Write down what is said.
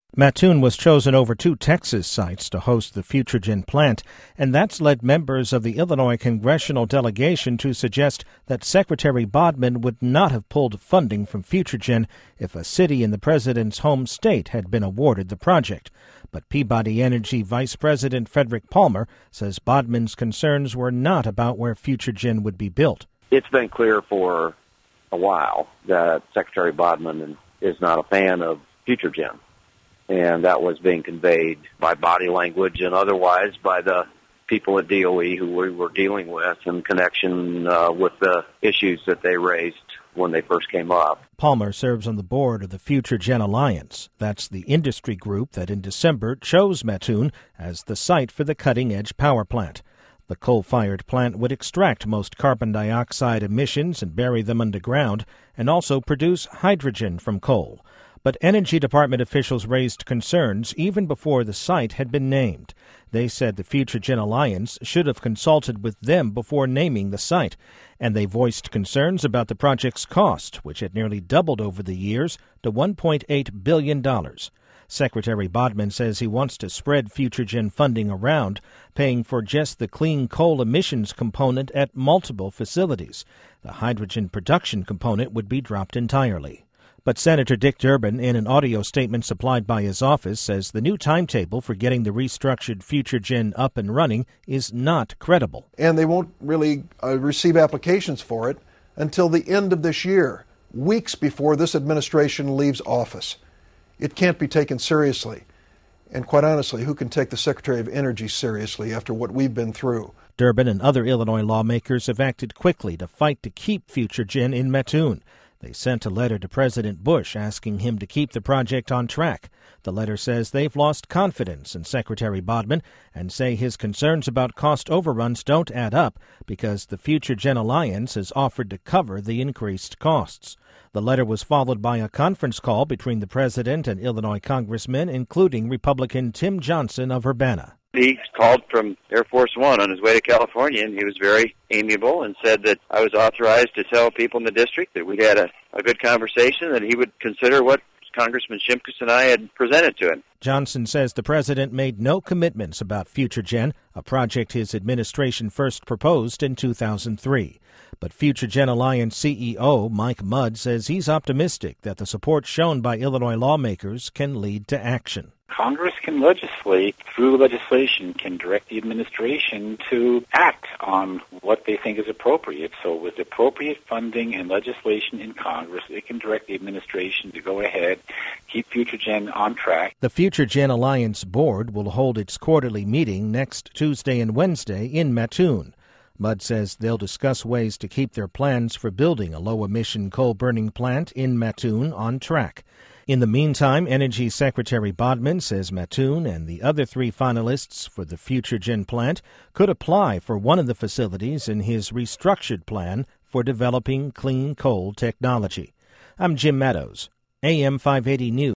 Mattoon was chosen over two Texas sites to host the FutureGen plant, and that's led members of the Illinois congressional delegation to suggest that Secretary Bodman would not have pulled funding from FutureGen if a city in the president's home state had been awarded the project. But Peabody Energy Vice President Frederick Palmer says Bodman's concerns were not about where FutureGen would be built. It's been clear for a while that Secretary Bodman is not a fan of FutureGen. And that was being conveyed by body language and otherwise by the people at DOE who we were dealing with in connection with the issues that they raised when they first came up. Palmer serves on the board of the FutureGen Alliance. That's the industry group that in December chose Mattoon as the site for the cutting-edge power plant. The coal-fired plant would extract most carbon dioxide emissions and bury them underground, and also produce hydrogen from coal. But Energy Department officials raised concerns even before the site had been named. They said the FutureGen Alliance should have consulted with them before naming the site, and they voiced concerns about the project's cost, which had nearly doubled over the years to $1.8 billion. Secretary Bodman says he wants to spread FutureGen funding around, paying for just the clean coal emissions component at multiple facilities. The hydrogen production component would be dropped entirely. But Senator Dick Durbin, in an audio statement supplied by his office, says the new timetable for getting the restructured FutureGen up and running is not credible. And they won't really receive applications for it until the end of this year, weeks before this administration leaves office. It can't be taken seriously. And quite honestly, who can take the Secretary of Energy seriously after what we've been through? Durbin and other Illinois lawmakers have acted quickly to fight to keep FutureGen in Mattoon. They sent a letter to President Bush asking him to keep the project on track. The letter says they've lost confidence in Secretary Bodman and say his concerns about cost overruns don't add up because the FutureGen Alliance has offered to cover the increased costs. The letter was followed by a conference call between the president and Illinois congressmen, including Republican Tim Johnson of Urbana. He called from Air Force One on his way to California, and he was very amiable and said that I was authorized to tell people in the district that we had a good conversation, that he would consider what Congressman Shimkus and I had presented to him. Johnson says the president made no commitments about FutureGen, a project his administration first proposed in 2003. But FutureGen Alliance CEO Mike Mudd says he's optimistic that the support shown by Illinois lawmakers can lead to action. Congress can legislate, through legislation, can direct the administration to act on what they think is appropriate. So with appropriate funding and legislation in Congress, it can direct the administration to go ahead, keep FutureGen on track. The FutureGen Alliance board will hold its quarterly meeting next Tuesday and Wednesday in Mattoon. Mudd says they'll discuss ways to keep their plans for building a low-emission coal-burning plant in Mattoon on track. In the meantime, Energy Secretary Bodman says Mattoon and the other three finalists for the FutureGen plant could apply for one of the facilities in his restructured plan for developing clean coal technology. I'm Jim Meadows, AM 580 News.